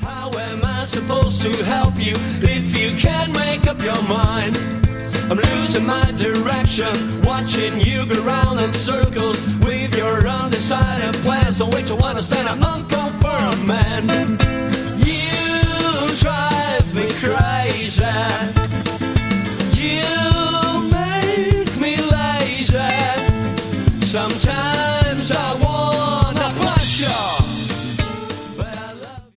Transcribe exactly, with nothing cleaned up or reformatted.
How am I supposed to help you if you can't make up your mind? I'm losing my direction, watching you go round in circles with your undecided plans. Don't wait to understand, I'm unconfirmed, man.